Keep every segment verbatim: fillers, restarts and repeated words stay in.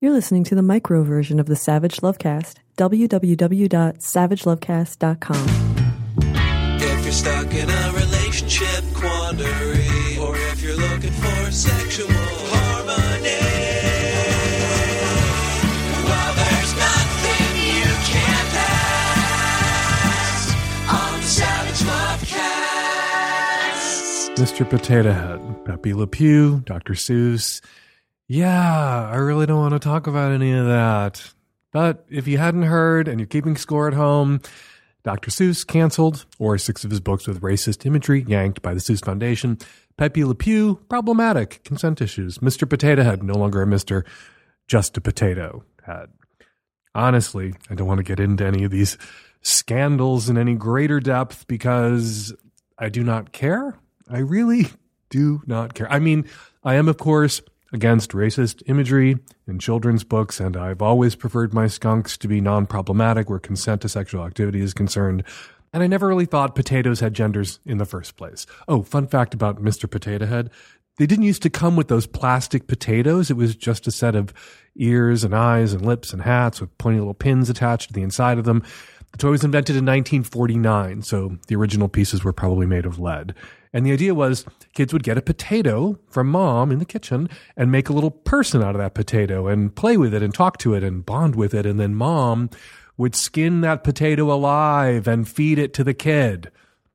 You're listening to the micro version of the Savage Lovecast. w w w dot savage lovecast dot com. If you're stuck in a relationship quandary, or if you're looking for sexual harmony, well, there's nothing you can't ask on the Savage Lovecast. Mister Potato Head, Pepe Le Pew, Doctor Seuss. Yeah, I really don't want to talk about any of that. But if you hadn't heard and you're keeping score at home, Doctor Seuss canceled, or six of his books with racist imagery yanked by the Seuss Foundation. Pepe Le Pew, problematic, consent issues. Mister Potato Head, no longer a Mister, just a potato head. Honestly, I don't want to get into any of these scandals in any greater depth because I do not care. I really do not care. I mean, I am, of course, against racist imagery in children's books, and I've always preferred my skunks to be non-problematic where consent to sexual activity is concerned, and I never really thought potatoes had genders in the first place. Oh, fun fact about Mister Potato Head, they didn't used to come with those plastic potatoes. It was just a set of ears and eyes and lips and hats with pointy little pins attached to the inside of them. The toy was invented in nineteen forty-nine, so the original pieces were probably made of lead. And the idea was kids would get a potato from mom in the kitchen and make a little person out of that potato and play with it and talk to it and bond with it. And then mom would skin that potato alive and feed it to the kid.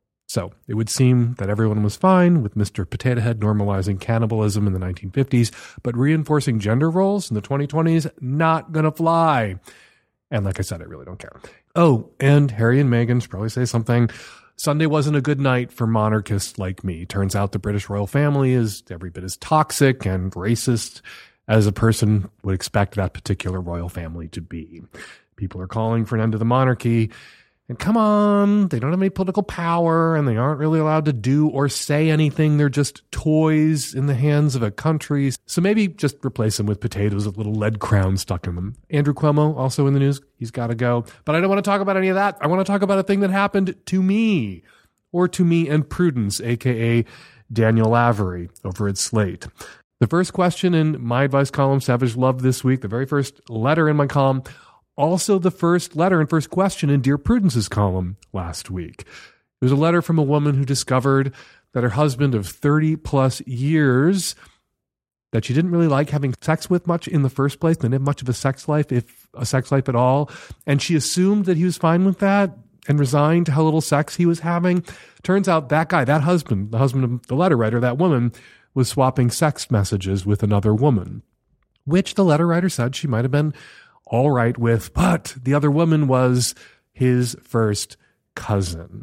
So it would seem that everyone was fine with Mister Potato Head normalizing cannibalism in the nineteen fifties, but reinforcing gender roles in the twenty twenties, not going to fly. And like I said, I really don't care. Oh, and Harry and Meghan should probably say something. Sunday wasn't a good night for monarchists like me. Turns out the British royal family is every bit as toxic and racist as a person would expect that particular royal family to be. People are calling for an end to the monarchy. And come on, they don't have any political power and they aren't really allowed to do or say anything. They're just toys in the hands of a country. So maybe just replace them with potatoes with little lead crowns stuck in them. Andrew Cuomo, also in the news. He's got to go. But I don't want to talk about any of that. I want to talk about a thing that happened to me, or to me and Prudence, a k a. Daniel Lavery over at Slate. The first question in my advice column, Savage Love this week, the very first letter in my column, also the first letter and first question in Dear Prudence's column last week. It was a letter from a woman who discovered that her husband of thirty plus years that she didn't really like having sex with much in the first place, didn't have much of a sex life, if a sex life at all. And she assumed that he was fine with that and resigned to how little sex he was having. Turns out that guy, that husband, the husband of the letter writer, that woman, was swapping sex messages with another woman, which the letter writer said she might have been all right with, but the other woman was his first cousin.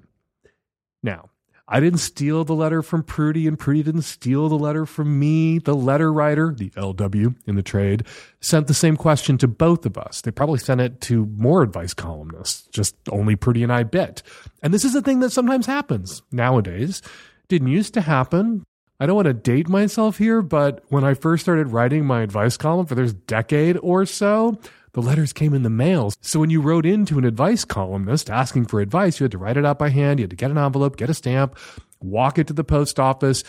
Now, I didn't steal the letter from Prudy, and Prudy didn't steal the letter from me. The letter writer, the L W in the trade, sent the same question to both of us. They probably sent it to more advice columnists, just only Prudy and I bit. And this is a thing that sometimes happens nowadays. Didn't used to happen. I don't want to date myself here, but when I first started writing my advice column for this decade or so, the letters came in the mail. So when you wrote into an advice columnist asking for advice, you had to write it out by hand. You had to get an envelope, get a stamp, walk it to the post office.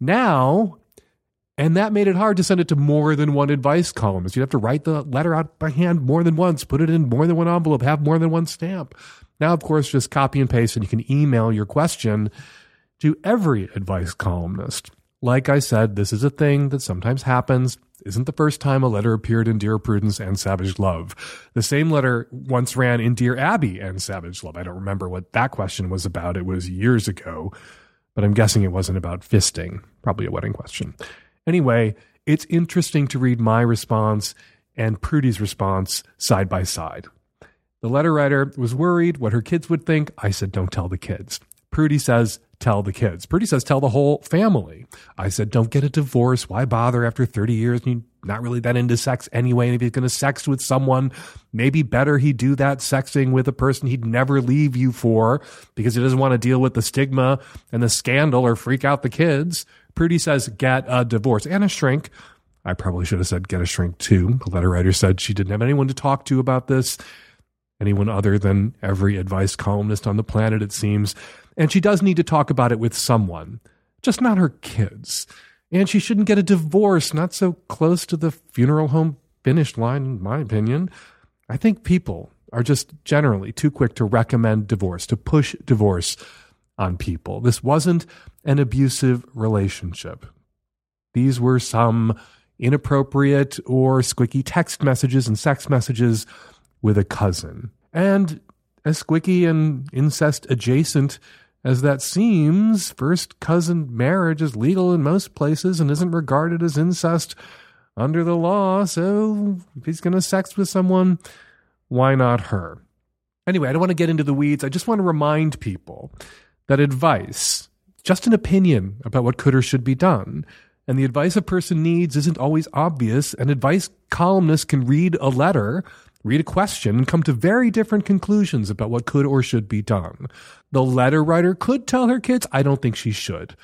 Now, and that made it hard to send it to more than one advice columnist. You'd have to write the letter out by hand more than once, put it in more than one envelope, have more than one stamp. Now, of course, just copy and paste, and you can email your question to every advice columnist. Like I said, this is a thing that sometimes happens. Isn't the first time a letter appeared in Dear Prudence and Savage Love. The same letter once ran in Dear Abby and Savage Love. I don't remember what that question was about. It was years ago, but I'm guessing it wasn't about fisting. Probably a wedding question. Anyway, it's interesting to read my response and Prudy's response side by side. The letter writer was worried what her kids would think. I said, don't tell the kids. Prudy says, tell the kids. Prudy says, tell the whole family. I said, don't get a divorce. Why bother after thirty years? You're not really that into sex anyway. And if he's going to sex with someone, maybe better he do that sexing with a person he'd never leave you for because he doesn't want to deal with the stigma and the scandal or freak out the kids. Prudy says, get a divorce and a shrink. I probably should have said, get a shrink too. The letter writer said she didn't have anyone to talk to about this. Anyone other than every advice columnist on the planet, it seems. And she does need to talk about it with someone, just not her kids. And she shouldn't get a divorce, not so close to the funeral home finished line, in my opinion. I think people are just generally too quick to recommend divorce, to push divorce on people. This wasn't an abusive relationship. These were some inappropriate or squicky text messages and sex messages with a cousin. And as squicky and incest adjacent as that seems, first cousin marriage is legal in most places and isn't regarded as incest under the law. So if he's going to sex with someone, why not her? Anyway, I don't want to get into the weeds. I just want to remind people that advice, just an opinion about what could or should be done, and the advice a person needs isn't always obvious. An advice columnist can read a letter, read a question, and come to very different conclusions about what could or should be done. The letter writer could tell her kids, I don't think she should.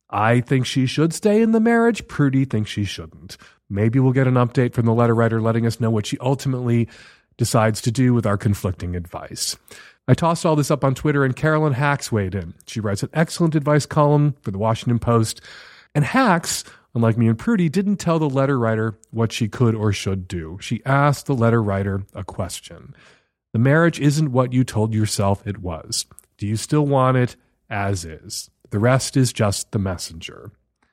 I think she should stay in the marriage. Prudy thinks she shouldn't. Maybe we'll get an update from the letter writer letting us know what she ultimately decides to do with our conflicting advice. I tossed all this up on Twitter, and Carolyn Hacks weighed in. She writes an excellent advice column for the Washington Post. And Hacks, unlike me and Prudy, didn't tell the letter writer what she could or should do. She asked the letter writer a question. The marriage isn't what you told yourself it was. Do you still want it as is? The rest is just the messenger.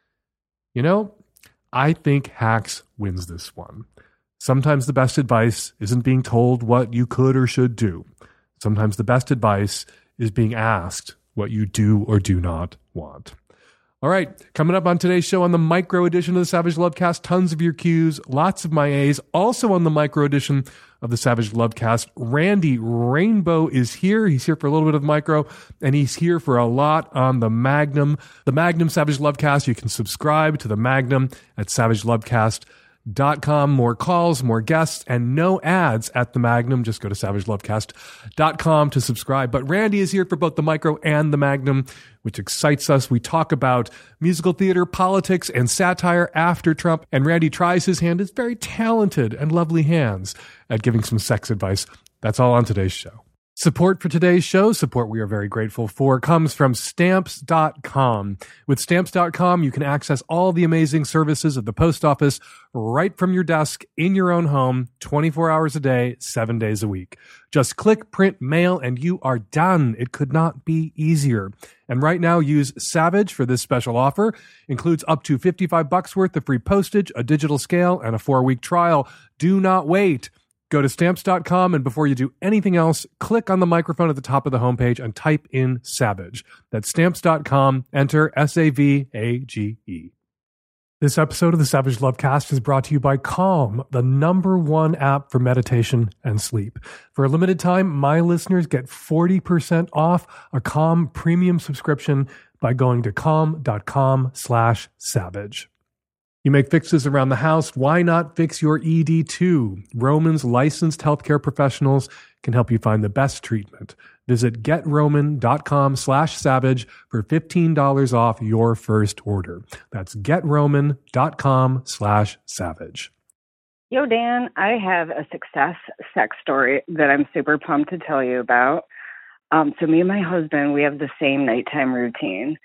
You know, I think Hacks wins this one. Sometimes the best advice isn't being told what you could or should do. Sometimes the best advice is being asked what you do or do not want. All right, coming up on today's show on the micro edition of the Savage Lovecast, tons of your Q's, lots of my A's. Also on the micro edition of the Savage Lovecast, Randy Rainbow is here. He's here for a little bit of micro, and he's here for a lot on the Magnum. The Magnum Savage Lovecast, you can subscribe to the Magnum at savage lovecast dot com. More calls, more guests, and no ads at the Magnum. Just go to savage lovecast dot com to subscribe. But Randy is here for both the Micro and the Magnum, which excites us. We talk about musical theater, politics, and satire after Trump. And Randy tries his hand, his very talented and lovely hands, at giving some sex advice. That's all on today's show. Support for today's show, support we are very grateful for, comes from stamps dot com. With stamps dot com, you can access all the amazing services of the post office right from your desk in your own home, twenty-four hours a day, seven days a week. Just click, print, mail, and you are done. It could not be easier. And right now, use Savage for this special offer. Includes up to fifty-five bucks worth of free postage, a digital scale, and a four-week trial. Do not wait. Go to stamps dot com, and before you do anything else, click on the microphone at the top of the homepage and type in Savage. That's stamps dot com. Enter S A V A G E. This episode of the Savage Lovecast is brought to you by Calm, the number one app for meditation and sleep. For a limited time, my listeners get forty percent off a Calm premium subscription by going to calm dot com slash savage. You make fixes around the house. Why not fix your E D too? Roman's licensed healthcare professionals can help you find the best treatment. Visit getroman dot com slash savage for fifteen dollars off your first order. That's getroman dot com slash savage. Yo, Dan, I have a success sex story that I'm super pumped to tell you about. Um, so me and my husband, we have the same nighttime routine.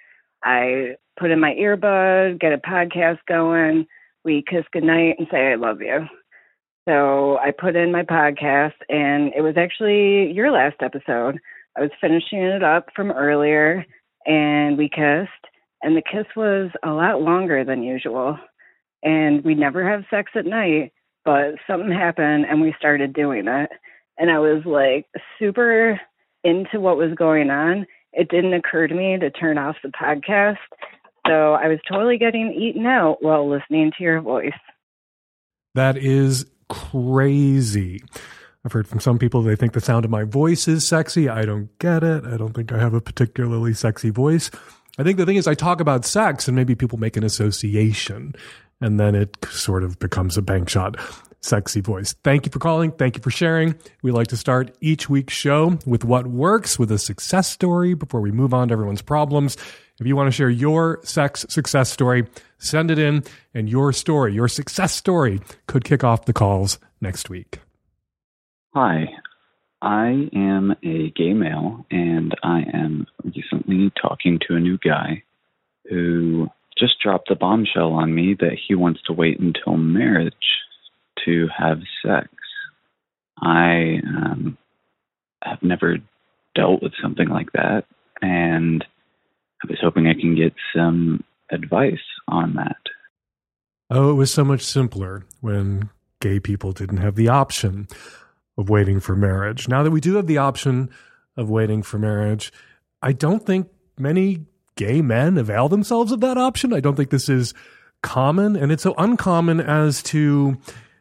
I put in my earbud, get a podcast going, we kiss goodnight and say, I love you. So I put in my podcast, and it was actually your last episode. I was finishing it up from earlier, and we kissed, and the kiss was a lot longer than usual. And we never have sex at night, but something happened, and we started doing it. And I was like super into what was going on. It didn't occur to me to turn off the podcast. So I was totally getting eaten out while listening to your voice. That is crazy. I've heard from some people they think the sound of my voice is sexy. I don't get it. I don't think I have a particularly sexy voice. I think the thing is I talk about sex and maybe people make an association, and then it sort of becomes a bank shot. Sexy voice. Thank you for calling. Thank you for sharing. We like to start each week's show with what works, with a success story before we move on to everyone's problems. If you want to share your sex success story, send it in, and your story, your success story, could kick off the calls next week. Hi, I am a gay male, and I am recently talking to a new guy who just dropped a bombshell on me that he wants to wait until marriage to have sex. I um, have never dealt with something like that, and I was hoping I can get some advice on that. Oh, it was so much simpler when gay people didn't have the option of waiting for marriage. Now that we do have the option of waiting for marriage, I don't think many gay men avail themselves of that option. I don't think this is common, and it's so uncommon as to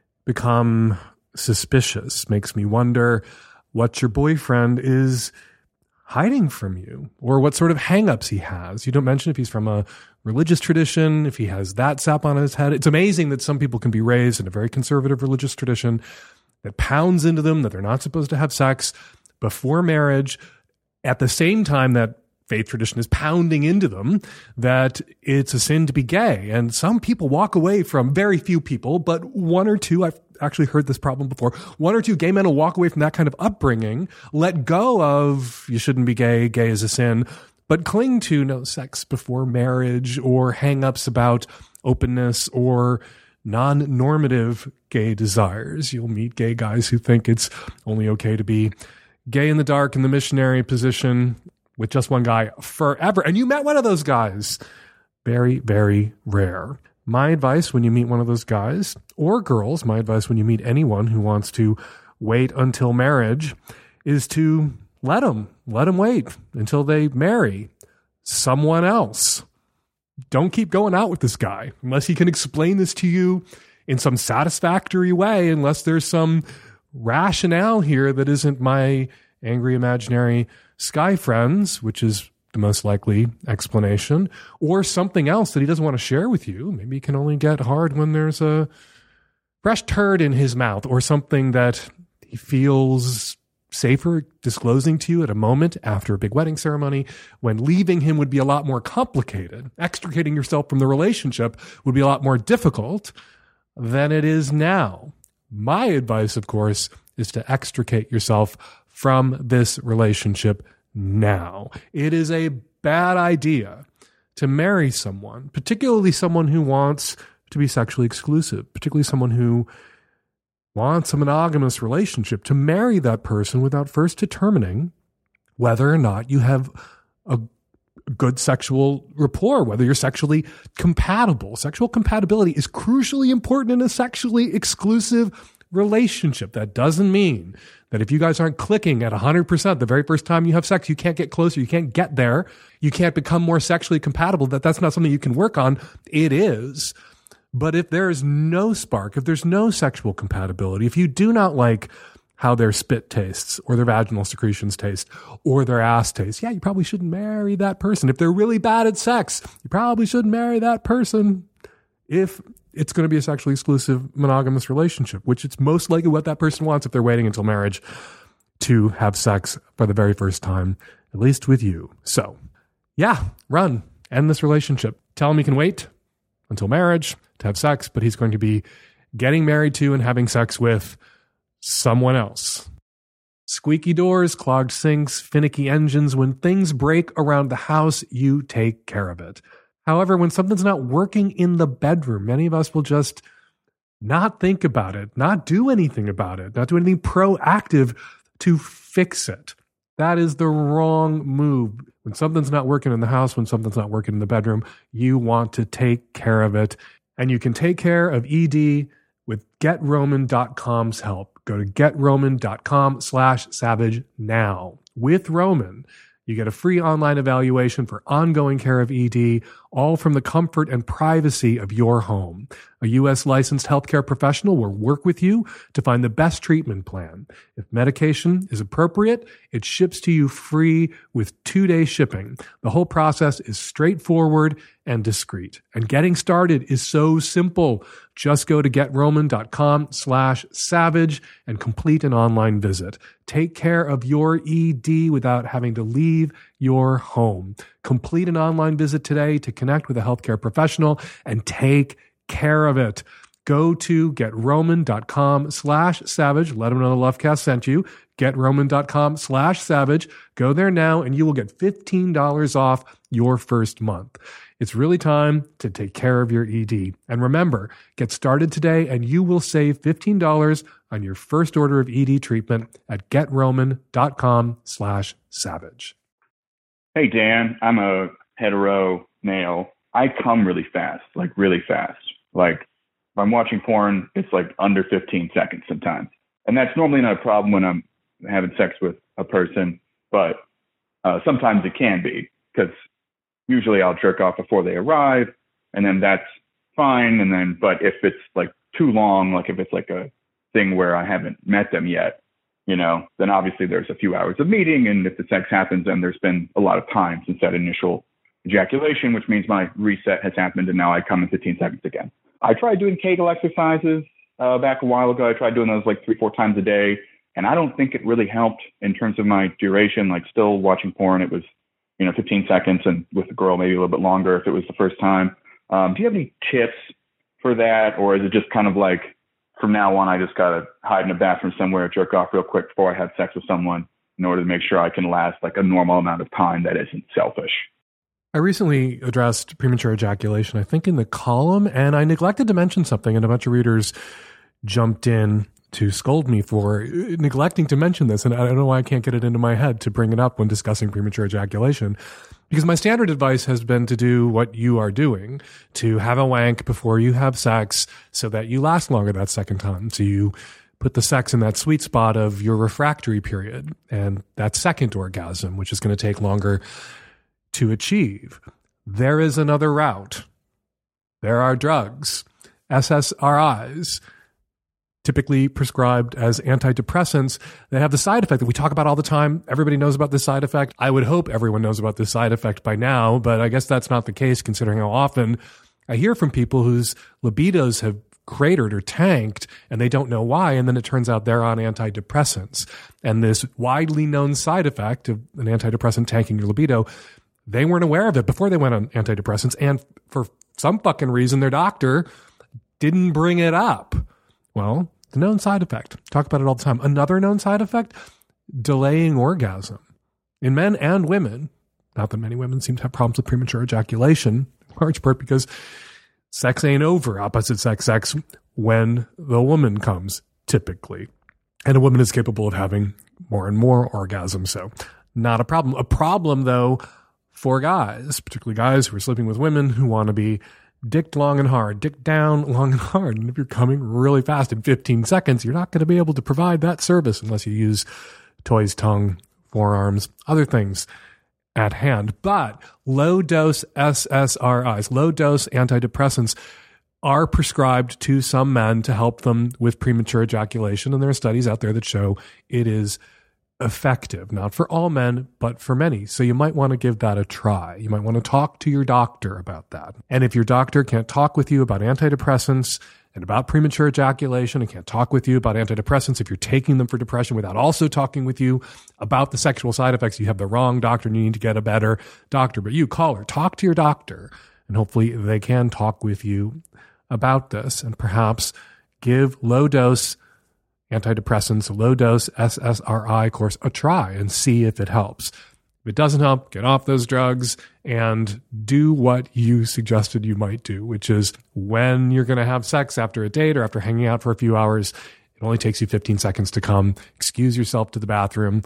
become suspicious. Makes me wonder what your boyfriend is hiding from you, or what sort of hangups he has. You don't mention if he's from a religious tradition, if he has that sap on his head. It's amazing that some people can be raised in a very conservative religious tradition that pounds into them that they're not supposed to have sex before marriage, at the same time that faith tradition is pounding into them that it's a sin to be gay. And some people walk away from, very few people, but one or two, I've actually heard this problem before, one or two gay men will walk away from that kind of upbringing, let go of you shouldn't be gay, gay is a sin, but cling to no sex before marriage, or hang-ups about openness or non-normative gay desires. You'll meet gay guys who think it's only okay to be gay in the dark in the missionary position with just one guy forever. And you met one of those guys. Very, very rare. My advice when you meet one of those guys, or girls, my advice when you meet anyone who wants to wait until marriage, is to let them, let them wait until they marry someone else. Don't keep going out with this guy unless he can explain this to you in some satisfactory way, unless there's some rationale here that isn't my angry imaginary sky friends, which is the most likely explanation, or something else that he doesn't want to share with you. Maybe he can only get hard when there's a fresh turd in his mouth, or something that he feels safer disclosing to you at a moment after a big wedding ceremony, when leaving him would be a lot more complicated. Extricating yourself from the relationship would be a lot more difficult than it is now. My advice, of course, is to extricate yourself from this relationship now. It is a bad idea to marry someone, particularly someone who wants to be sexually exclusive, particularly someone who wants a monogamous relationship, to marry that person without first determining whether or not you have a good sexual rapport, whether you're sexually compatible. Sexual compatibility is crucially important in a sexually exclusive relationship. That doesn't mean that if you guys aren't clicking at one hundred percent the very first time you have sex, you can't get closer, you can't get there, you can't become more sexually compatible, that that's not something you can work on. It is. But if there is no spark, if there's no sexual compatibility, if you do not like how their spit tastes, or their vaginal secretions taste, or their ass tastes, yeah, you probably shouldn't marry that person. If they're really bad at sex, you probably shouldn't marry that person. If it's going to be a sexually exclusive monogamous relationship, which it's most likely what that person wants if they're waiting until marriage to have sex for the very first time, at least with you. So, yeah, run, end this relationship. Tell him he can wait until marriage to have sex, but he's going to be getting married to and having sex with someone else. Squeaky doors, clogged sinks, finicky engines. When things break around the house, you take care of it. However, when something's not working in the bedroom, many of us will just not think about it, not do anything about it, not do anything proactive to fix it. That is the wrong move. When something's not working in the house, when something's not working in the bedroom, you want to take care of it. And you can take care of E D with Get Roman dot com's help. Go to Get Roman dot com slash savage now. With Roman, you get a free online evaluation for ongoing care of E D, all from the comfort and privacy of your home. A U S licensed healthcare professional will work with you to find the best treatment plan. If medication is appropriate, it ships to you free with two-day shipping. The whole process is straightforward and discreet. And getting started is so simple. Just go to Get Roman dot com slash savage and complete an online visit. Take care of your E D without having to leave your home. Complete an online visit today to connect with a healthcare professional and take care of it. Go to getroman.com slash savage. Let them know the Lovecast sent you. Getroman.com slash savage. Go there now and you will get fifteen dollars off your first month. It's really time to take care of your E D. And remember, get started today and you will save fifteen dollars on your first order of E D treatment at getroman.com slash savage. Hey, Dan, I'm a hetero male. I come really fast, like really fast. Like if I'm watching porn, it's like under fifteen seconds sometimes. And that's normally not a problem when I'm having sex with a person, but uh, sometimes it can be because usually I'll jerk off before they arrive and then that's fine. And then, but if it's like too long, like if it's like a thing where I haven't met them yet, you know, then obviously there's a few hours of meeting. And if the sex happens, then there's been a lot of time since that initial ejaculation, which means my reset has happened and now I come in fifteen seconds again. I tried doing Kegel exercises uh, back a while ago. I tried doing those like three, four times a day. And I don't think it really helped in terms of my duration, like still watching porn. It was, you know, fifteen seconds and with a girl, maybe a little bit longer if it was the first time. Um, do you have any tips for that? Or is it just kind of like from now on, I just got to hide in a bathroom somewhere, jerk off real quick before I have sex with someone in order to make sure I can last like a normal amount of time that isn't selfish? I recently addressed premature ejaculation, I think in the column, and I neglected to mention something, and a bunch of readers jumped in to scold me for neglecting to mention this. And I don't know why I can't get it into my head to bring it up when discussing premature ejaculation. Because my standard advice has been to do what you are doing, to have a wank before you have sex so that you last longer that second time. So you put the sex in that sweet spot of your refractory period and that second orgasm, which is going to take longer to achieve. There is another route. There are drugs, S S R Is, typically prescribed as antidepressants that have the side effect that we talk about all the time. Everybody knows about this side effect. I would hope everyone knows about this side effect by now, but I guess that's not the case considering how often I hear from people whose libidos have cratered or tanked and they don't know why. And then it turns out they're on antidepressants. And this widely known side effect of an antidepressant tanking your libido, they weren't aware of it before they went on antidepressants. And for some fucking reason, their doctor didn't bring it up. Well, the known side effect. Talk about it all the time. Another known side effect, delaying orgasm. In men and women, not that many women seem to have problems with premature ejaculation, in large part because sex ain't over, opposite sex sex, when the woman comes, typically. And a woman is capable of having more and more orgasms, so not a problem. A problem, though, for guys, particularly guys who are sleeping with women who want to be dick long and hard, dick down long and hard. And if you're coming really fast in fifteen seconds, you're not going to be able to provide that service unless you use toys, tongue, forearms, other things at hand. But low dose S S R Is, low dose antidepressants, are prescribed to some men to help them with premature ejaculation. And there are studies out there that show it is effective, not for all men, but for many. So you might want to give that a try. You might want to talk to your doctor about that. And if your doctor can't talk with you about antidepressants and about premature ejaculation and can't talk with you about antidepressants, if you're taking them for depression without also talking with you about the sexual side effects, you have the wrong doctor and you need to get a better doctor. But you call her, talk to your doctor, and hopefully they can talk with you about this and perhaps give low dose antidepressants, low dose S S R I course a try and see if it helps. If it doesn't help, get off those drugs and do what you suggested you might do, which is when you're going to have sex after a date or after hanging out for a few hours, it only takes you fifteen seconds to come. Excuse yourself to the bathroom,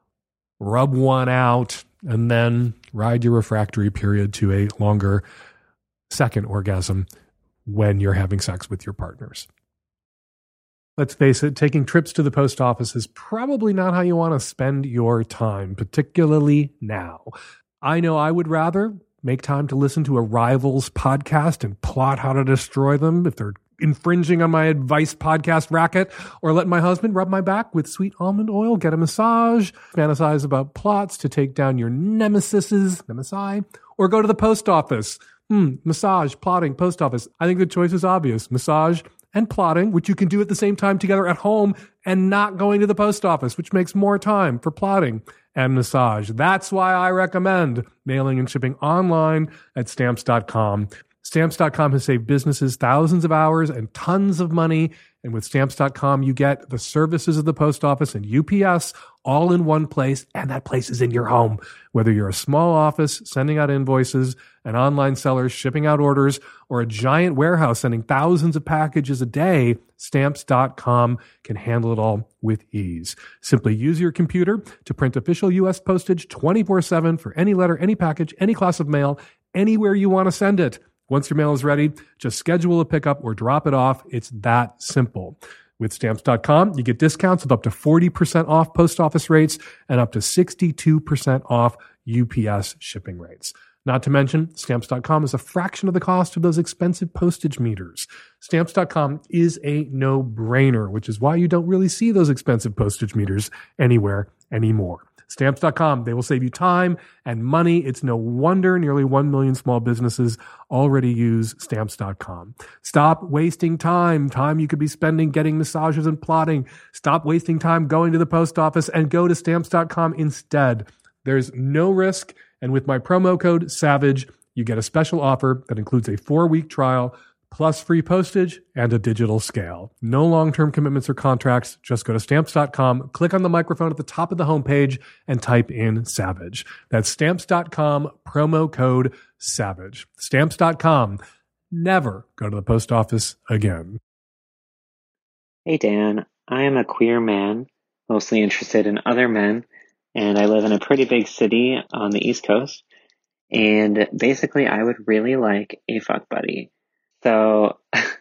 rub one out, and then ride your refractory period to a longer second orgasm when you're having sex with your partners. Let's face it, taking trips to the post office is probably not how you want to spend your time, particularly now. I know I would rather make time to listen to a rival's podcast and plot how to destroy them if they're infringing on my advice podcast racket, or let my husband rub my back with sweet almond oil, get a massage, fantasize about plots to take down your nemesises, nemesi, or go to the post office. Hmm, massage, plotting, post office. I think the choice is obvious. Massage and plotting, which you can do at the same time together at home and not going to the post office, which makes more time for plotting and massage. That's why I recommend mailing and shipping online at stamps dot com. Stamps dot com has saved businesses thousands of hours and tons of money. And with Stamps dot com, you get the services of the post office and U P S all in one place, and that place is in your home. Whether you're a small office sending out invoices, an online seller shipping out orders, or a giant warehouse sending thousands of packages a day, Stamps dot com can handle it all with ease. Simply use your computer to print official U S postage twenty-four seven for any letter, any package, any class of mail, anywhere you want to send it. Once your mail is ready, just schedule a pickup or drop it off. It's that simple. With Stamps dot com, you get discounts of up to forty percent off post office rates and up to sixty-two percent off U P S shipping rates. Not to mention, Stamps dot com is a fraction of the cost of those expensive postage meters. Stamps dot com is a no-brainer, which is why you don't really see those expensive postage meters anywhere anymore. Stamps dot com, they will save you time and money. It's no wonder nearly one million small businesses already use Stamps dot com. Stop wasting time, time you could be spending getting massages and plotting. Stop wasting time going to the post office and go to Stamps dot com instead. There's no risk, and with my promo code SAVAGE, you get a special offer that includes a four-week trial plus free postage and a digital scale. No long-term commitments or contracts. Just go to Stamps dot com, click on the microphone at the top of the homepage, and type in SAVAGE. That's Stamps dot com, promo code SAVAGE. Stamps dot com. Never go to the post office again. Hey, Dan. I am a queer man, mostly interested in other men, and I live in a pretty big city on the East Coast. And basically, I would really like a fuck buddy. So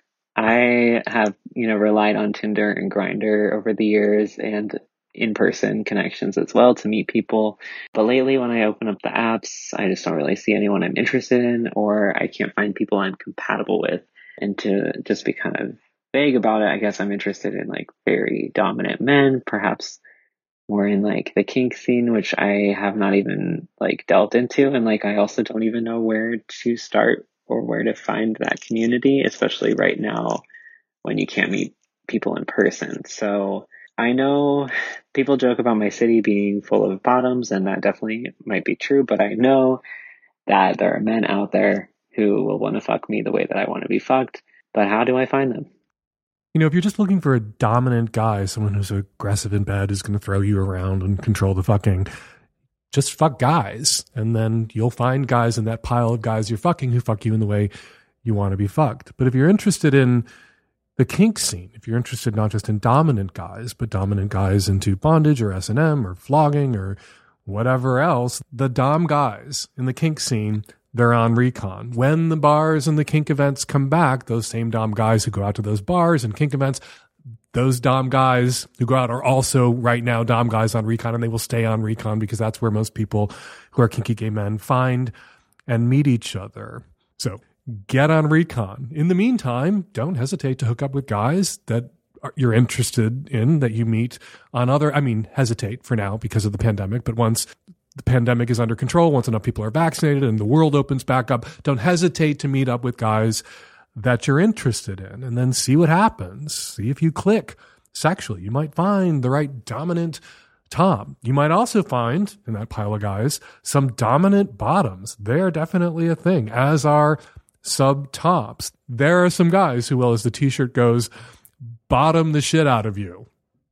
I have, you know, relied on Tinder and Grindr over the years and in-person connections as well to meet people. But lately when I open up the apps, I just don't really see anyone I'm interested in, or I can't find people I'm compatible with. And to just be kind of vague about it, I guess I'm interested in like very dominant men, perhaps more in like the kink scene, which I have not even like delved into. And like, I also don't even know where to start or where to find that community, especially right now when you can't meet people in person. So I know people joke about my city being full of bottoms, and that definitely might be true, but I know that there are men out there who will want to fuck me the way that I want to be fucked. But how do I find them? You know, if you're just looking for a dominant guy, someone who's aggressive in bed, who's going to throw you around and control the fucking, just fuck guys. And then you'll find guys in that pile of guys you're fucking who fuck you in the way you want to be fucked. But if you're interested in the kink scene, if you're interested not just in dominant guys, but dominant guys into bondage or S and M or flogging or whatever else, the dom guys in the kink scene, they're on Recon. When the bars and the kink events come back, those same dom guys who go out to those bars and kink events, those dom guys who go out are also right now dom guys on Recon, and they will stay on Recon because that's where most people who are kinky gay men find and meet each other. So get on Recon. In the meantime, don't hesitate to hook up with guys that you're interested in, that you meet on other, I mean, hesitate for now because of the pandemic, but once the pandemic is under control, once enough people are vaccinated and the world opens back up, don't hesitate to meet up with guys that you're interested in, and then see what happens. See if you click sexually. You might find the right dominant Tom. You might also find, in that pile of guys, some dominant bottoms. They're definitely a thing, as are sub-tops. There are some guys who will, as the t-shirt goes, bottom the shit out of you.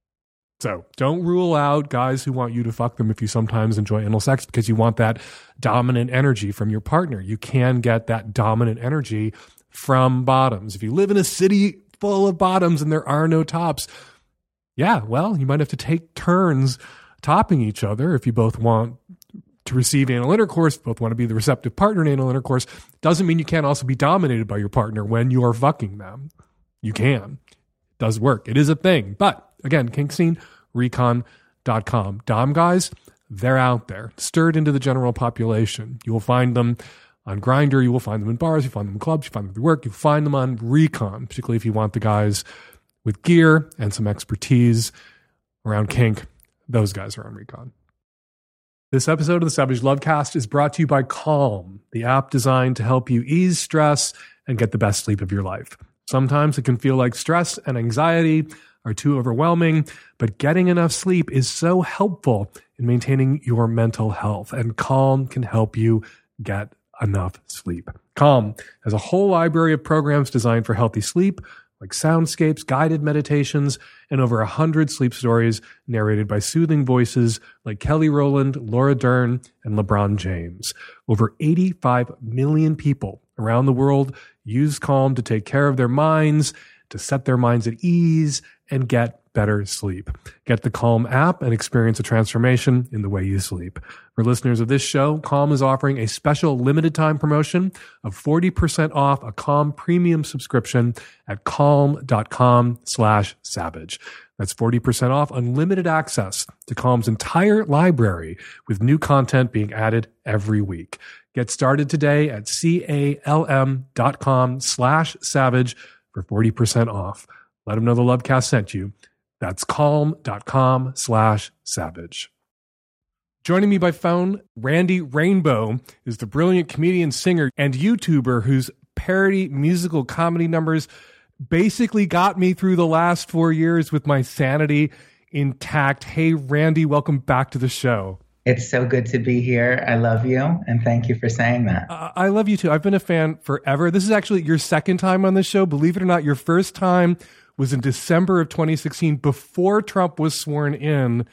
So don't rule out guys who want you to fuck them if you sometimes enjoy anal sex because you want that dominant energy from your partner. You can get that dominant energy from bottoms. If you live in a city full of bottoms and there are no tops, yeah, well, you might have to take turns topping each other if you both want to receive anal intercourse, both want to be the receptive partner in anal intercourse. Doesn't mean you can't also be dominated by your partner when you are fucking them. You can. It does work. It is a thing. But again, kink scene, recon dot com. Dom guys, they're out there, stirred into the general population. You will find them on Grindr, you will find them in bars, you find them in clubs, you find them at work, you find them on Recon, particularly if you want the guys with gear and some expertise around kink. Those guys are on Recon. This episode of the Savage Lovecast is brought to you by Calm, the app designed to help you ease stress and get the best sleep of your life. Sometimes it can feel like stress and anxiety are too overwhelming, but getting enough sleep is so helpful in maintaining your mental health, and Calm can help you get enough sleep. Calm has a whole library of programs designed for healthy sleep, like soundscapes, guided meditations, and over a hundred sleep stories narrated by soothing voices like Kelly Rowland, Laura Dern, and LeBron James. Over eighty-five million people around the world use Calm to take care of their minds, to set their minds at ease, and get better sleep. Get the Calm app and experience a transformation in the way you sleep. For listeners of this show, Calm is offering a special limited time promotion of forty percent off a Calm premium subscription at calm.com slash savage. That's forty percent off unlimited access to Calm's entire library with new content being added every week. Get started today at calm.com slash savage for forty percent off. Let them know the Lovecast sent you. That's calm.com slash savage. Joining me by phone, Randy Rainbow is the brilliant comedian, singer, and YouTuber whose parody musical comedy numbers basically got me through the last four years with my sanity intact. Hey, Randy, welcome back to the show. It's so good to be here. I love you, and thank you for saying that. Uh, I love you too. I've been a fan forever. This is actually your second time on the show. Believe it or not, your first time was in December of twenty sixteen, before Trump was sworn in.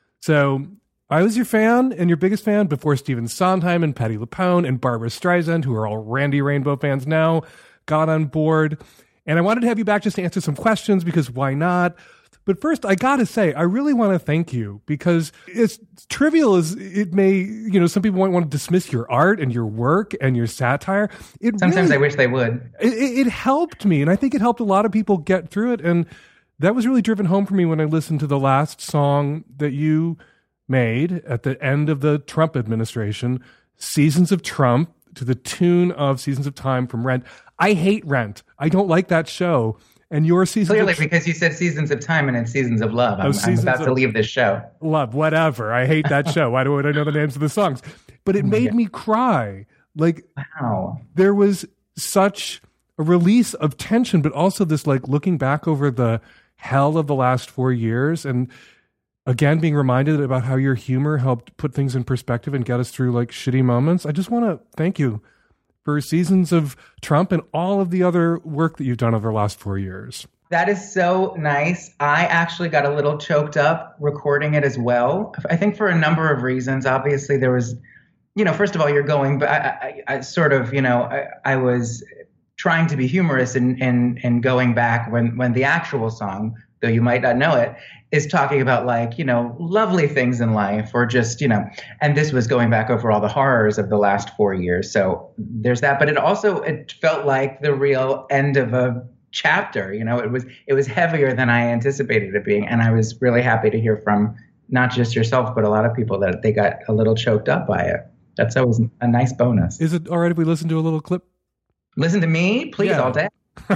So I was your fan and your biggest fan before Stephen Sondheim and Patti LuPone and Barbara Streisand, who are all Randy Rainbow fans now, got on board. And I wanted to have you back just to answer some questions, because why not? But first, I got to say, I really want to thank you, because as trivial as it may, you know, some people might want to dismiss your art and your work and your satire. It Sometimes really, I wish they would. It, it helped me, and I think it helped a lot of people get through it. And that was really driven home for me when I listened to the last song that you made at the end of the Trump administration, Seasons of Trump, to the tune of Seasons of Time from Rent. I hate Rent. I don't like that show. And your season Clearly, of, because you said Seasons of Time and it's Seasons of Love. I'm, oh, I'm about of, to leave this show. Love, whatever. I hate that show. Why do I know the names of the songs? But it made yeah. me cry. Like, wow. There was such a release of tension, but also this, like, looking back over the hell of the last four years and again being reminded about how your humor helped put things in perspective and get us through, like, shitty moments. I just want to thank you for Seasons of Trump and all of the other work that you've done over the last four years. That is so nice. I actually got a little choked up recording it as well. I think for a number of reasons. Obviously, there was, you know, first of all, you're going, but I, I, I sort of, you know, I, I was trying to be humorous in, in, in going back when, when the actual song, though you might not know it, is talking about, like, you know, lovely things in life, or just, you know, and this was going back over all the horrors of the last four years. So there's that. But it also, it felt like the real end of a chapter. You know, it was, it was heavier than I anticipated it being. And I was really happy to hear from not just yourself, but a lot of people that they got a little choked up by it. That's always a nice bonus. Is it all right if we listen to a little clip? Listen to me, please, yeah. all day.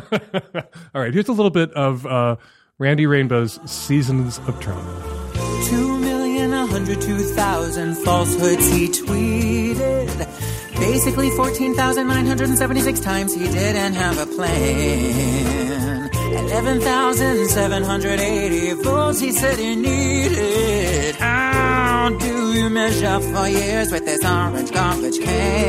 All right, here's a little bit of uh, Randy Rainbow's Seasons of Trump. Two million, a hundred two thousand falsehoods he tweeted. Basically fourteen thousand nine hundred seventy-six times he didn't have a plan. eleven thousand seven hundred eighty votes he said he needed. How do you measure four years with this orange garbage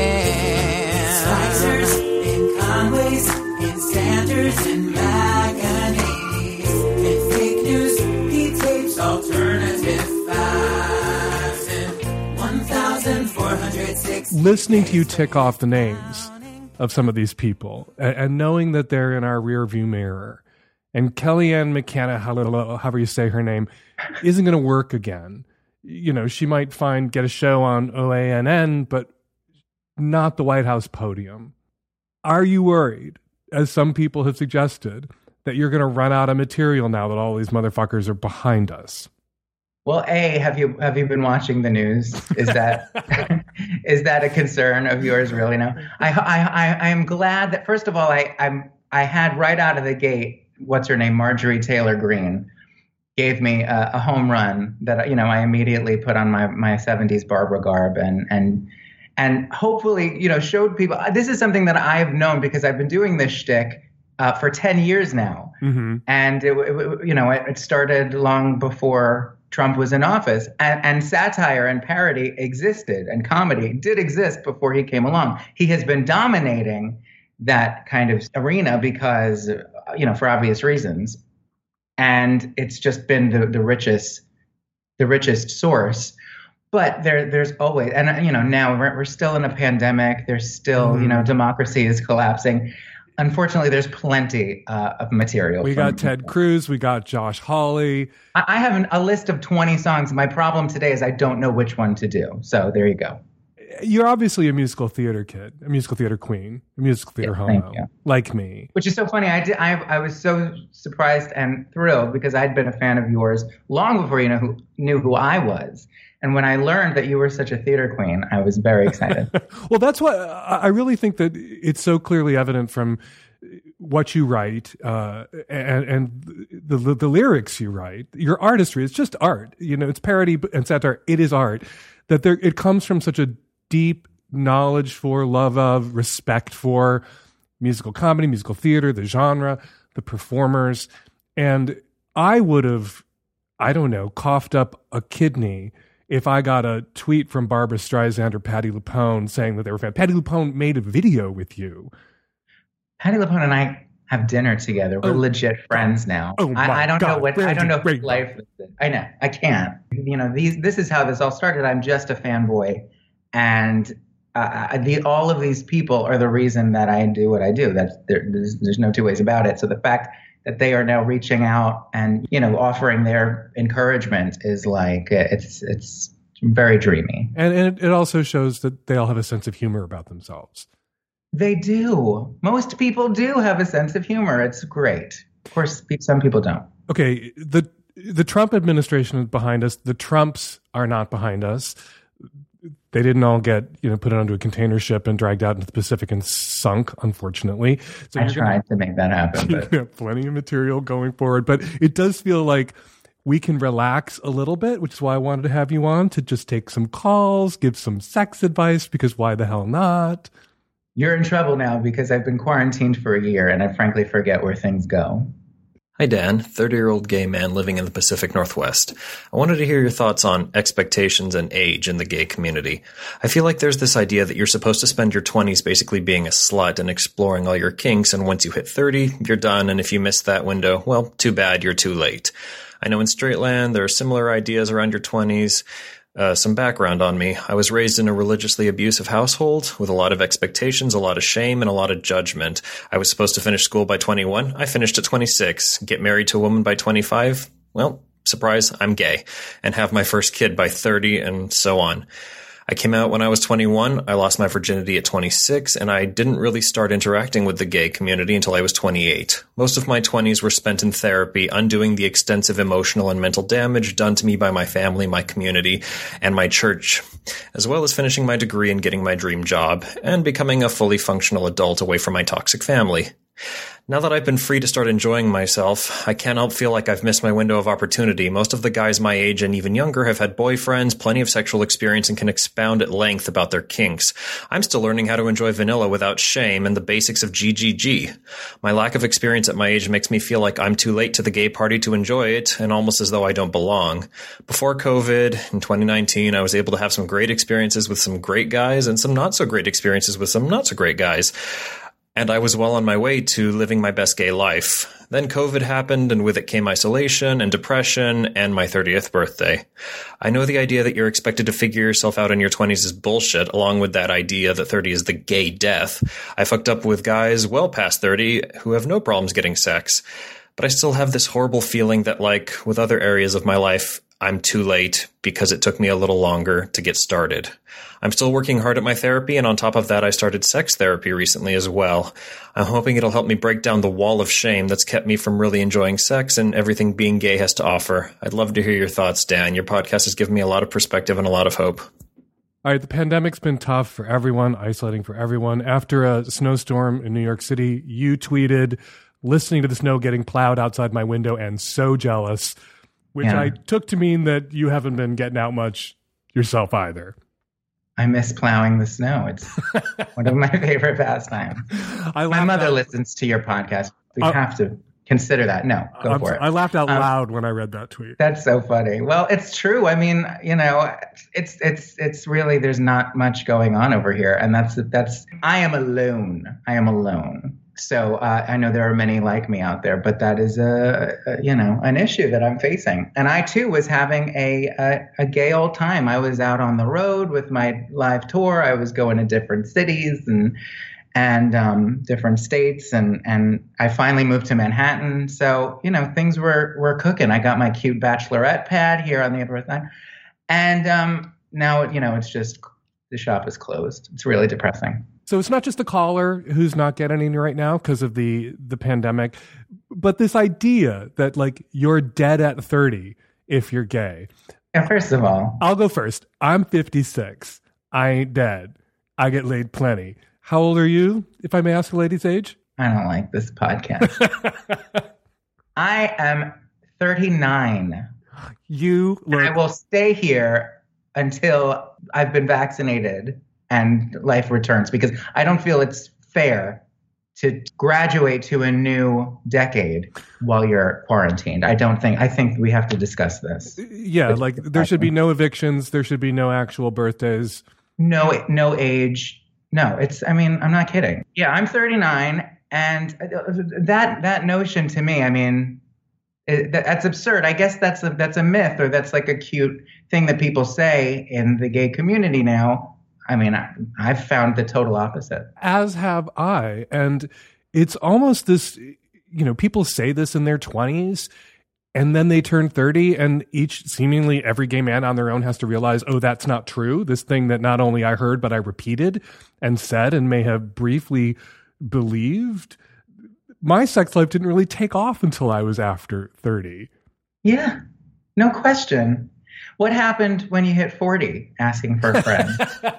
can? Slicers in Conways, in Sanders, in McEnany's, in fake news, he tapes alternative facts in one thousand four hundred six. Listening to you tick off the names of some of these people and, and knowing that they're in our rear view mirror, and Kellyanne McKenna, however you say her name, isn't going to work again. You know, she might find, get a show on O A N N, but not the White House podium. Are you worried, as some people have suggested, that you're going to run out of material now that all these motherfuckers are behind us? Well, A, have you have you been watching the news? Is that is that a concern of yours, really? No. I I I am glad that, first of all, I I'm I had right out of the gate, what's her name, Marjorie Taylor Greene, gave me a, a home run that, you know, I immediately put on my my seventies Barbara garb and and and hopefully, you know, showed people. This is something that I've known because I've been doing this shtick uh, for ten years now, mm-hmm. and it, it, you know, it, it started long before Trump was in office. And, and satire and parody existed, and comedy did exist before he came along. He has been dominating that kind of arena because, you know, for obvious reasons. And it's just been the, the richest, the richest source. But there, there's always, and you know, now we're, we're still in a pandemic. There's still, mm. you know, democracy is collapsing. Unfortunately, there's plenty uh, of material. We got Ted Cruz. We got Josh Hawley. I, I have an, a list of twenty songs. My problem today is I don't know which one to do. So there you go. You're obviously a musical theater kid, a musical theater queen, a musical theater yeah, homo, like me. Which is so funny. I did. I, I was so surprised and thrilled because I'd been a fan of yours long before you know who knew who I was. And when I learned that you were such a theater queen, I was very excited. Well, that's what I really think that it's so clearly evident from what you write uh, and, and the, the the lyrics you write. Your artistry, it's just art. You know, it's parody and satire. It is art. That there, it comes from such a deep knowledge for, love of, respect for musical comedy, musical theater, the genre, the performers. And I would have, I don't know, coughed up a kidney if I got a tweet from Barbra Streisand or Patti LuPone saying that they were fans. Patti LuPone made a video with you. Patti LuPone and I have dinner together. We're oh, legit friends now. Oh my I, I don't God. know what Randy, I don't know Randy. life is. I know I can't. You know, these. This is how this all started. I'm just a fanboy, and uh, the all of these people are the reason that I do what I do. That's there, there's, there's no two ways about it. So the fact that they are now reaching out and, you know, offering their encouragement is like, it's it's very dreamy. And, and it also shows that they all have a sense of humor about themselves. They do. Most people do have a sense of humor. It's great. Of course, some people don't. Okay, the the Trump administration is behind us. The Trumps are not behind us. They didn't all get, you know, put onto a container ship and dragged out into the Pacific and sunk, unfortunately. So I tried to make that happen. But... You have plenty of material going forward. But it does feel like we can relax a little bit, which is why I wanted to have you on, to just take some calls, give some sex advice, because why the hell not? You're in trouble now because I've been quarantined for a year and I frankly forget where things go. Hi, Dan, thirty-year-old gay man living in the Pacific Northwest. I wanted to hear your thoughts on expectations and age in the gay community. I feel like there's this idea that you're supposed to spend your twenties basically being a slut and exploring all your kinks, and once you hit thirty, you're done, and if you miss that window, well, too bad, you're too late. I know in straight land there are similar ideas around your twenties. Uh, some background on me. I was raised in a religiously abusive household with a lot of expectations, a lot of shame, and a lot of judgment. I was supposed to finish school by twenty-one. I finished at twenty-six. Get married to a woman by twenty-five. Well, surprise, I'm gay. And have my first kid by thirty, and so on. I came out when I was twenty-one. I lost my virginity at twenty-six, and I didn't really start interacting with the gay community until I was twenty-eight. Most of my twenties were spent in therapy, undoing the extensive emotional and mental damage done to me by my family, my community, and my church, as well as finishing my degree and getting my dream job, and becoming a fully functional adult away from my toxic family. Now that I've been free to start enjoying myself, I can't help feel like I've missed my window of opportunity. Most of the guys my age and even younger have had boyfriends, plenty of sexual experience, and can expound at length about their kinks. I'm still learning how to enjoy vanilla without shame and the basics of G G G. My lack of experience at my age makes me feel like I'm too late to the gay party to enjoy it, and almost as though I don't belong. Before COVID, in twenty nineteen, I was able to have some great experiences with some great guys and some not so great experiences with some not so great guys. And I was well on my way to living my best gay life. Then COVID happened, and with it came isolation and depression and my thirtieth birthday. I know the idea that you're expected to figure yourself out in your twenties is bullshit, along with that idea that thirty is the gay death. I fucked up with guys well past thirty who have no problems getting sex. But I still have this horrible feeling that, like with other areas of my life, I'm too late because it took me a little longer to get started. I'm still working hard at my therapy, and on top of that, I started sex therapy recently as well. I'm hoping it'll help me break down the wall of shame that's kept me from really enjoying sex and everything being gay has to offer. I'd love to hear your thoughts, Dan. Your podcast has given me a lot of perspective and a lot of hope. All right, the pandemic's been tough for everyone, isolating for everyone. After a snowstorm in New York City, you tweeted, listening to the snow getting plowed outside my window and so jealous, which yeah. I took to mean that you haven't been getting out much yourself either. I miss plowing the snow. It's one of my favorite pastimes. I my mother out. listens to your podcast. We uh, have to consider that. No, go I'm, for it. I laughed out Um, loud when I read that tweet. That's so funny. Well, it's true. I mean, you know, it's it's it's really there's not much going on over here, and that's that's. I am alone. I am alone. So uh, I know there are many like me out there, but that is a, a you know an issue that I'm facing. And I too was having a, a a gay old time. I was out on the road with my live tour. I was going to different cities and. and um, different states, and, and I finally moved to Manhattan. So, you know, things were, were cooking. I got my cute bachelorette pad here on the Upper West Side. And um, now, you know, it's just, the shop is closed. It's really depressing. So it's not just the caller who's not getting any right now because of the, the pandemic, but this idea that, like, you're dead at thirty if you're gay. Yeah, first of all. I'll go first. I'm fifty-six. I ain't dead. I get laid plenty. How old are you, if I may ask a lady's age? I don't like this podcast. I am thirty-nine. You look... I will stay here until I've been vaccinated and life returns, because I don't feel it's fair to graduate to a new decade while you're quarantined. I don't think, I think we have to discuss this. Yeah, like there should be no evictions. There should be no actual birthdays. No, no age. No, it's, I mean, I'm not kidding. Yeah, I'm thirty-nine, and that that notion to me, I mean, it, that, that's absurd. I guess that's a, that's a myth, or that's like a cute thing that people say in the gay community now. I mean, I, I've found the total opposite. As have I. And it's almost this, you know, people say this in their twenties, and then they turn thirty, and each, seemingly every gay man on their own has to realize, oh, that's not true. This thing that not only I heard, but I repeated and said and may have briefly believed. My sex life didn't really take off until I was after thirty. Yeah, no question. What happened when you hit forty, asking for a friend?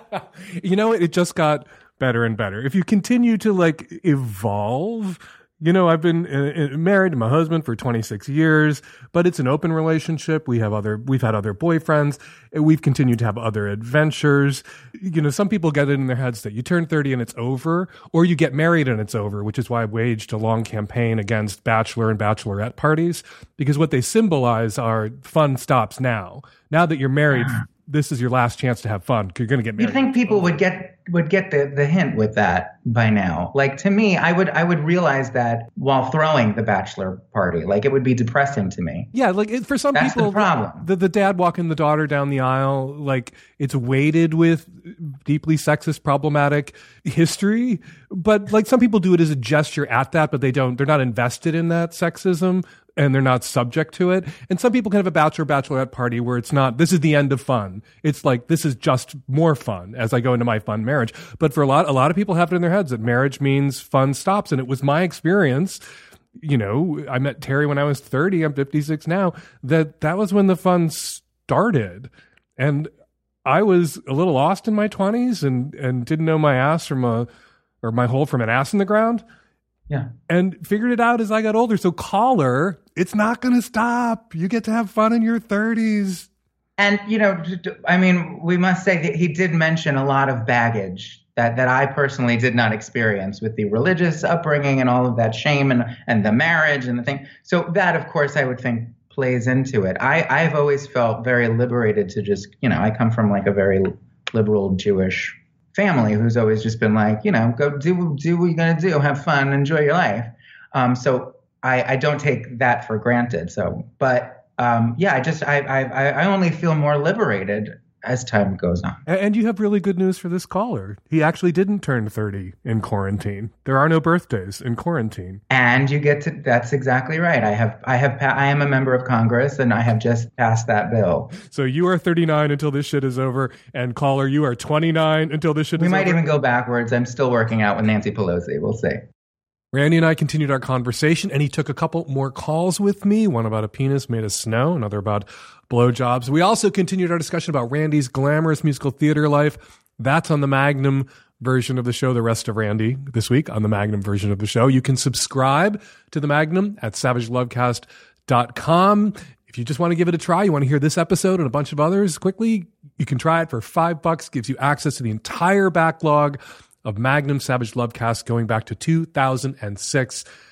You know, it just got better and better. If you continue to, like, evolve... You know, I've been uh, married to my husband for twenty-six years, but it's an open relationship. We have other, we've had other boyfriends. We've continued to have other adventures. You know, some people get it in their heads that you turn thirty and it's over, or you get married and it's over, which is why I waged a long campaign against bachelor and bachelorette parties, because what they symbolize are fun stops now. Now that you're married, this is your last chance to have fun. You're going to get married. You think people would get would get the, the hint with that by now? Like, to me, I would I would realize that while throwing the bachelor party. Like, it would be depressing to me. Yeah, like it, for some That's people, the problem. The, the dad walking the daughter down the aisle, like it's weighted with deeply sexist, problematic history. But like some people do it as a gesture at that, but they don't. They're not invested in that sexism. And they're not subject to it. And some people can have a bachelor bachelorette party where it's not, this is the end of fun. It's like, this is just more fun as I go into my fun marriage. But for a lot, a lot of people have it in their heads that marriage means fun stops. And it was my experience. You know, I met Terry when I was thirty. I'm fifty-six now. That that was when the fun started. And I was a little lost in my twenties and, and didn't know my ass from a, or my hole from an ass in the ground. Yeah. And figured it out as I got older. So caller, it's not going to stop. You get to have fun in your thirties. And, you know, I mean, we must say that he did mention a lot of baggage that, that I personally did not experience with the religious upbringing and all of that shame and, and the marriage and the thing. So that, of course, I would think plays into it. I, I've always felt very liberated to just, you know, I come from like a very liberal Jewish family who's always just been like, you know, go do do what you're gonna do, have fun, enjoy your life. Um, so I, I don't take that for granted. So, but um, yeah, I just I, I I only feel more liberated as time goes on. And you have really good news for this caller. He actually didn't turn thirty in quarantine. There are no birthdays in quarantine. And you get to, that's exactly right. I have, I have, I am a member of Congress and I have just passed that bill. So you are thirty-nine until this shit is over. And caller, you are twenty-nine until this shit we is over. We might even go backwards. I'm still working out with Nancy Pelosi. We'll see. Randy and I continued our conversation, and he took a couple more calls with me, one about a penis made of snow, another about blowjobs. We also continued our discussion about Randy's glamorous musical theater life. That's on the Magnum version of the show, the rest of Randy this week on the Magnum version of the show. You can subscribe to the Magnum at savage lovecast dot com. If you just want to give it a try, you want to hear this episode and a bunch of others quickly, you can try it for five bucks, gives you access to the entire backlog of Magnum Savage Lovecast going back to two thousand six.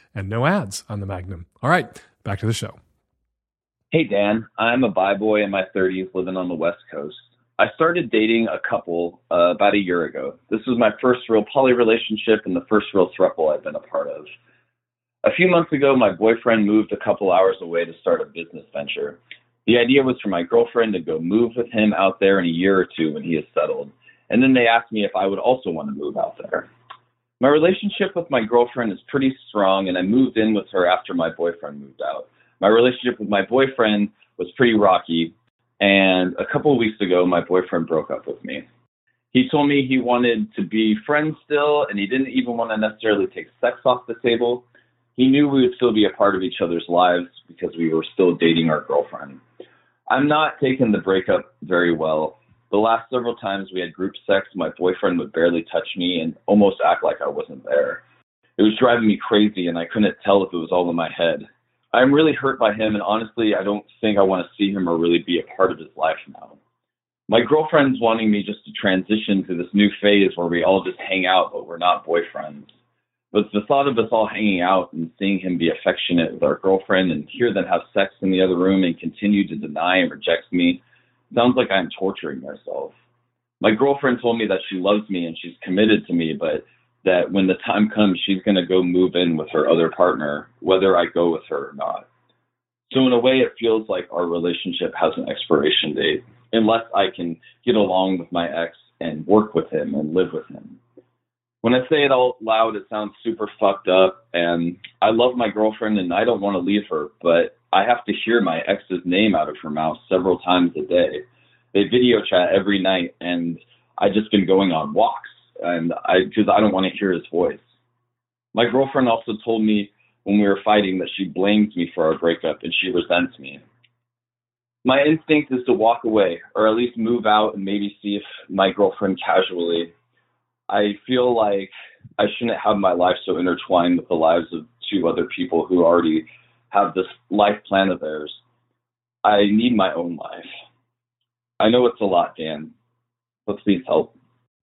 and no ads on the Magnum. All right, back to the show. Hey, Dan. I'm a bi boy in my thirties living on the West Coast. I started dating a couple uh, about a year ago. This was my first real poly relationship and the first real throuple I've been a part of. A few months ago, my boyfriend moved a couple hours away to start a business venture. The idea was for my girlfriend to go move with him out there in a year or two when he is settled. And then they asked me if I would also want to move out there. My relationship with my girlfriend is pretty strong, and I moved in with her after my boyfriend moved out. My relationship with my boyfriend was pretty rocky, and a couple of weeks ago, my boyfriend broke up with me. He told me he wanted to be friends still, and he didn't even want to necessarily take sex off the table. He knew we would still be a part of each other's lives because we were still dating our girlfriend. I'm not taking the breakup very well. The last several times we had group sex, my boyfriend would barely touch me and almost act like I wasn't there. It was driving me crazy, and I couldn't tell if it was all in my head. I'm really hurt by him, and honestly, I don't think I want to see him or really be a part of his life now. My girlfriend's wanting me just to transition to this new phase where we all just hang out, but we're not boyfriends. But the thought of us all hanging out and seeing him be affectionate with our girlfriend and hear them have sex in the other room and continue to deny and reject me sounds like I'm torturing myself. My girlfriend told me that she loves me and she's committed to me, but that when the time comes, she's going to go move in with her other partner, whether I go with her or not. So in a way, it feels like our relationship has an expiration date, unless I can get along with my ex and work with him and live with him. When I say it out loud, it sounds super fucked up, and I love my girlfriend and I don't want to leave her, but I have to hear my ex's name out of her mouth several times a day. They video chat every night, and I've just been going on walks. And I, because I don't want to hear his voice. My girlfriend also told me when we were fighting that she blames me for our breakup and she resents me. My instinct is to walk away or at least move out and maybe see if my girlfriend casually. I feel like I shouldn't have my life so intertwined with the lives of two other people who already have this life plan of theirs. I need my own life. I know it's a lot, Dan, but please help.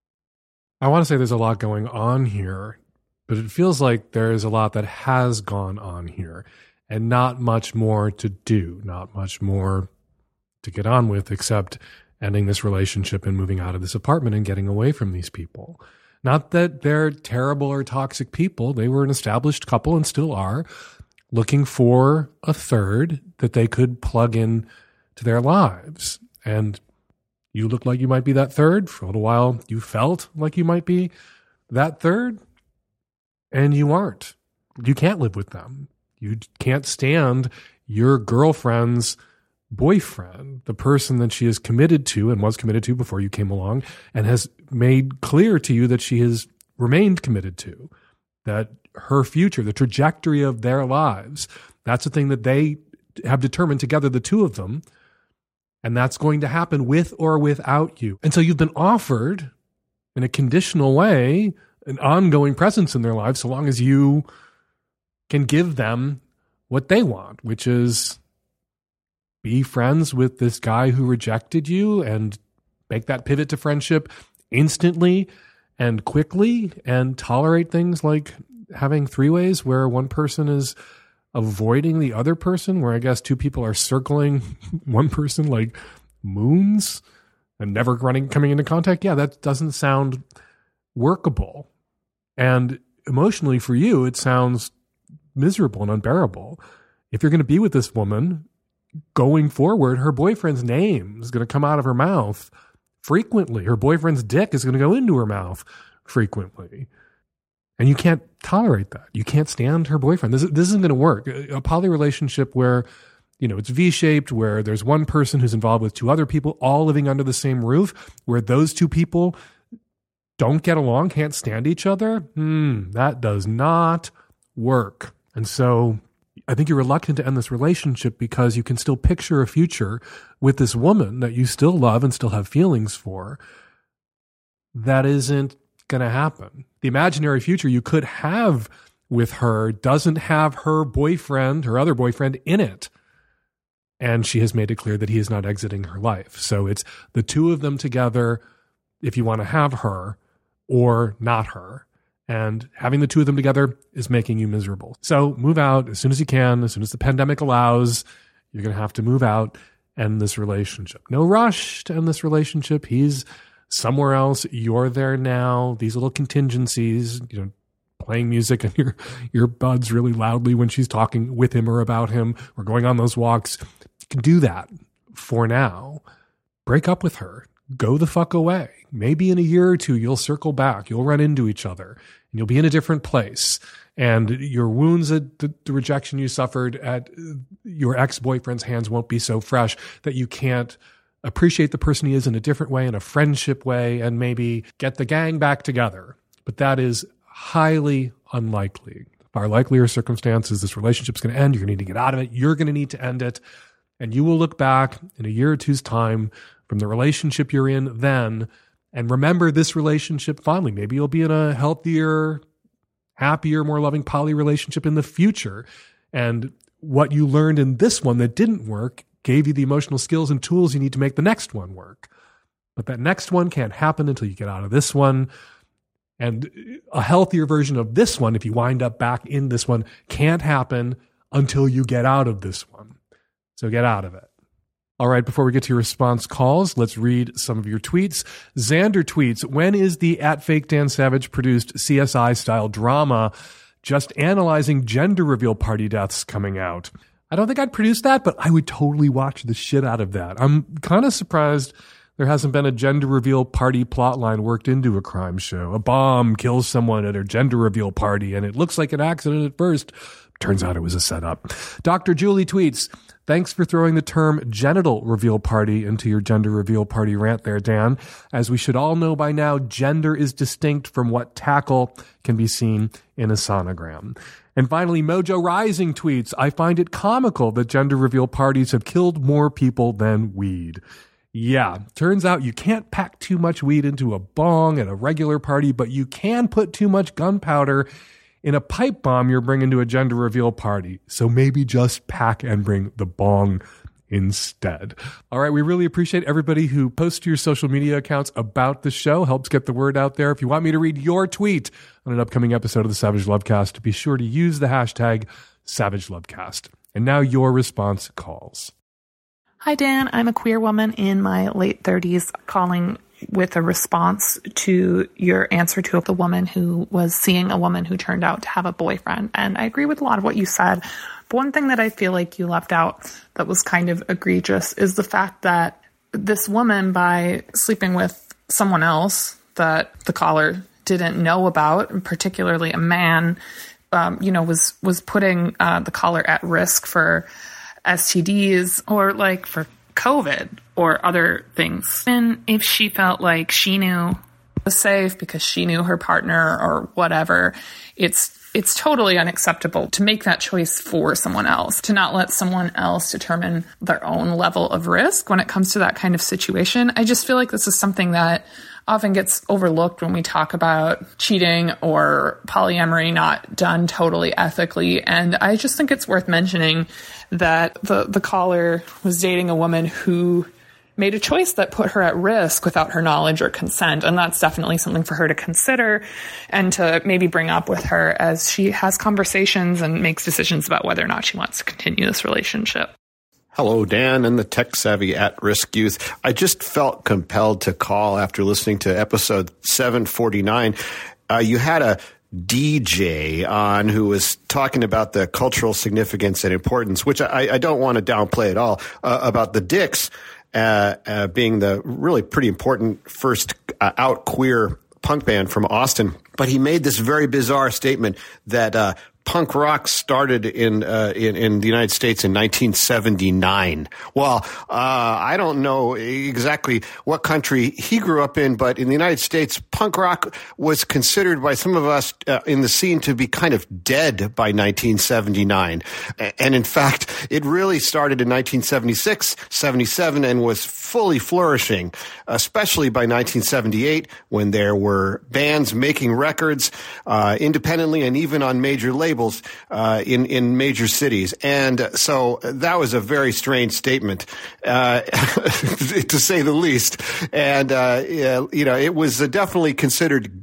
I want to say there's a lot going on here, but it feels like there is a lot that has gone on here and not much more to do, not much more to get on with except ending this relationship and moving out of this apartment and getting away from these people. Not that they're terrible or toxic people. They were an established couple and still are, looking for a third that they could plug in to their lives. And you look like you might be that third. For a little while, you felt like you might be that third, and you aren't. You can't live with them. You can't stand your girlfriend's boyfriend, the person that she is committed to and was committed to before you came along, and has made clear to you that she has remained committed to, that her future, the trajectory of their lives, that's the thing that they have determined together, the two of them. And that's going to happen with or without you. And so you've been offered, in a conditional way, an ongoing presence in their lives so long as you can give them what they want, which is be friends with this guy who rejected you and make that pivot to friendship instantly and quickly and tolerate things like having three-ways where one person is avoiding the other person, where I guess two people are circling one person like moons and never running, coming into contact. Yeah, that doesn't sound workable. And emotionally for you, it sounds miserable and unbearable. If you're going to be with this woman going forward, her boyfriend's name is going to come out of her mouth frequently. Her boyfriend's dick is going to go into her mouth frequently. And you can't tolerate that. You can't stand her boyfriend. This, this isn't going to work. A poly relationship where, you know, it's V-shaped, where there's one person who's involved with two other people all living under the same roof, where those two people don't get along, can't stand each other. Hmm, that does not work. And so I think you're reluctant to end this relationship because you can still picture a future with this woman that you still love and still have feelings for. That isn't going to happen. The imaginary future you could have with her doesn't have her boyfriend, her other boyfriend, in it. And she has made it clear that he is not exiting her life. So it's the two of them together if you want to have her, or not her. And having the two of them together is making you miserable. So move out as soon as you can, as soon as the pandemic allows. You're going to have to move out, end this relationship. No rush to end this relationship. He's somewhere else. You're there now. These little contingencies, you know, playing music and your your buds really loudly when she's talking with him or about him, or going on those walks. You can do that for now. Break up with her. Go the fuck away. Maybe in a year or two, you'll circle back. You'll run into each other, and you'll be in a different place. And your wounds at the, the rejection you suffered at your ex-boyfriend's hands won't be so fresh that you can't appreciate the person he is in a different way, in a friendship way, and maybe get the gang back together. But that is highly unlikely. Far likelier circumstances, this relationship's going to end. You're going to need to get out of it. You're going to need to end it. And you will look back in a year or two's time from the relationship you're in then and remember this relationship fondly. Maybe you'll be in a healthier, happier, more loving poly relationship in the future. And what you learned in this one that didn't work gave you the emotional skills and tools you need to make the next one work. But that next one can't happen until you get out of this one. And a healthier version of this one, if you wind up back in this one, can't happen until you get out of this one. So get out of it. All right, before we get to your response calls, let's read some of your tweets. Xander tweets, when is the at Fake Dan Savage produced C S I-style drama just analyzing gender reveal party deaths coming out? I don't think I'd produce that, but I would totally watch the shit out of that. I'm kind of surprised there hasn't been a gender reveal party plotline worked into a crime show. A bomb kills someone at a gender reveal party, and it looks like an accident at first. Turns out it was a setup. Doctor Julie tweets, thanks for throwing the term genital reveal party into your gender reveal party rant there, Dan. As we should all know by now, gender is distinct from what tackle can be seen in a sonogram. And finally, Mojo Rising tweets, I find it comical that gender reveal parties have killed more people than weed. Yeah, turns out you can't pack too much weed into a bong at a regular party, but you can put too much gunpowder in a pipe bomb you're bringing to a gender reveal party. So maybe just pack and bring the bong instead. All right, we really appreciate everybody who posts to your social media accounts about the show. Helps get the word out there. If you want me to read your tweet on an upcoming episode of the Savage Lovecast, be sure to use the hashtag Savage Lovecast. And now your response calls. Hi, Dan. I'm a queer woman in my late thirties calling with a response to your answer to the woman who was seeing a woman who turned out to have a boyfriend. And I agree with a lot of what you said. But one thing that I feel like you left out that was kind of egregious is the fact that this woman, by sleeping with someone else that the caller didn't know about, particularly a man, um, you know, was, was putting uh, the caller at risk for S T Ds or like for COVID or other things. And if she felt like she knew was safe because she knew her partner or whatever, it's it's totally unacceptable to make that choice for someone else, to not let someone else determine their own level of risk when it comes to that kind of situation. I just feel like this is something that often gets overlooked when we talk about cheating or polyamory not done totally ethically. And I just think it's worth mentioning that the, the caller was dating a woman who made a choice that put her at risk without her knowledge or consent. And that's definitely something for her to consider and to maybe bring up with her as she has conversations and makes decisions about whether or not she wants to continue this relationship. Hello, Dan and the tech-savvy at-risk youth. I just felt compelled to call after listening to episode seven forty-nine. Uh, you had a D J on who was talking about the cultural significance and importance, which I, I don't want to downplay at all, uh, about the Dicks uh, uh, being the really pretty important first uh, out queer punk band from Austin. But he made this very bizarre statement that uh, punk rock started in, uh, in in the United States in nineteen seventy-nine. Well, uh, I don't know exactly what country he grew up in, but in the United States, punk rock was considered by some of us uh, in the scene to be kind of dead by nineteen seventy-nine. And in fact, it really started in nineteen seventy-six, seventy-seven, and was fully flourishing, especially by nineteen seventy-eight, when there were bands making records uh, independently and even on major labels. Uh, in, in major cities. And so that was a very strange statement, uh, to say the least. And, uh, you know, it was definitely considered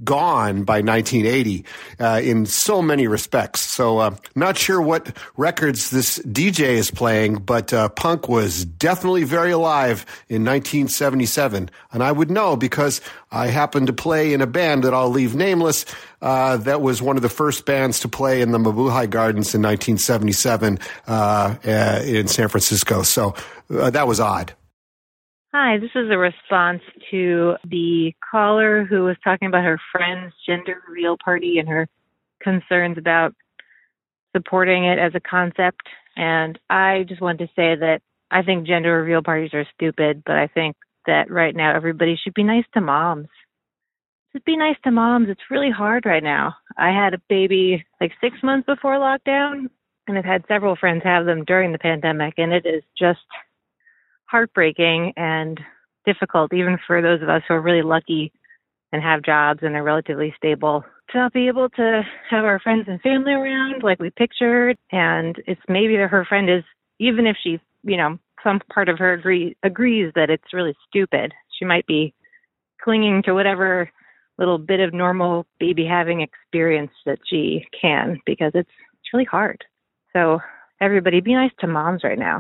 gone by nineteen eighty uh, in so many respects. So uh, not sure what records this D J is playing, but uh, punk was definitely very alive in nineteen seventy-seven. And I would know because I happened to play in a band that I'll leave nameless. Uh, that was one of the first bands to play in the Mabuhay Gardens in nineteen seventy-seven uh, uh, in San Francisco. So uh, that was odd. Hi, this is a response to the caller who was talking about her friend's gender reveal party and her concerns about supporting it as a concept. And I just wanted to say that I think gender reveal parties are stupid, but I think that right now everybody should be nice to moms. Just be nice to moms. It's really hard right now. I had a baby like six months before lockdown, and I've had several friends have them during the pandemic, and it is just heartbreaking and difficult, even for those of us who are really lucky and have jobs and are relatively stable, to not be able to have our friends and family around like we pictured. And it's maybe that her friend is, even if she, you know, some part of her agree, agrees that it's really stupid, she might be clinging to whatever little bit of normal baby having experience that she can, because it's, it's really hard. So everybody be nice to moms right now.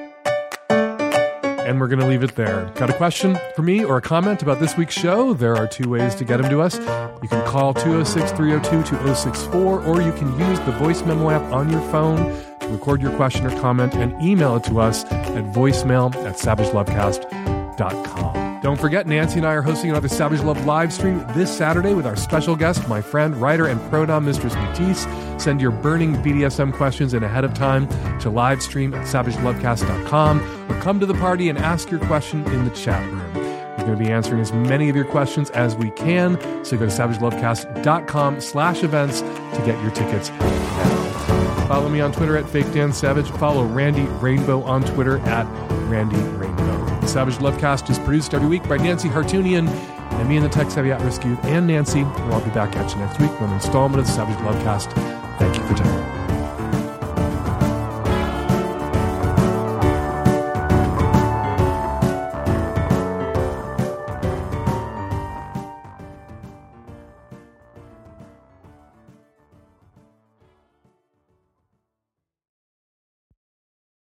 And we're going to leave it there. Got a question for me or a comment about this week's show? There are two ways to get them to us. You can call two oh six, three oh two, two oh six four, or you can use the voice memo app on your phone to record your question or comment and email it to us at voicemail at savage lovecast dot com. Don't forget, Nancy and I are hosting another Savage Love live stream this Saturday with our special guest, my friend, writer, and pro-dom Mistress Matisse. Send your burning B D S M questions in ahead of time to livestream at savage lovecast dot com, or come to the party and ask your question in the chat room. We're going to be answering as many of your questions as we can, so go to savage lovecast dot com slash events to get your tickets now. Follow me on Twitter at Fake Dan Savage. Follow Randy Rainbow on Twitter at Randy Rainbow. The Savage Lovecast is produced every week by Nancy Hartunian and me and the Tech Savvy at Risk Youth and Nancy. We'll all be back at you next week with an installment of the Savage Lovecast. Thank you for tuning in.